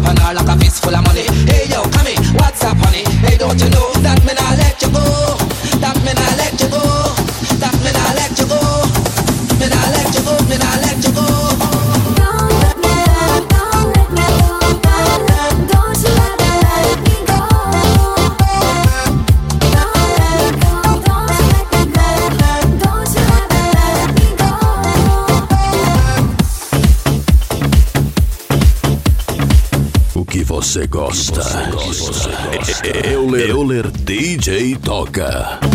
up on her like a fistful of money. Hey yo, come here, what's up, honey? Hey, don't you know that me not let you go? That me not let you go. That me not let you go. Me not let you go. Me not let you go. O que você gosta? Euler DJ toca.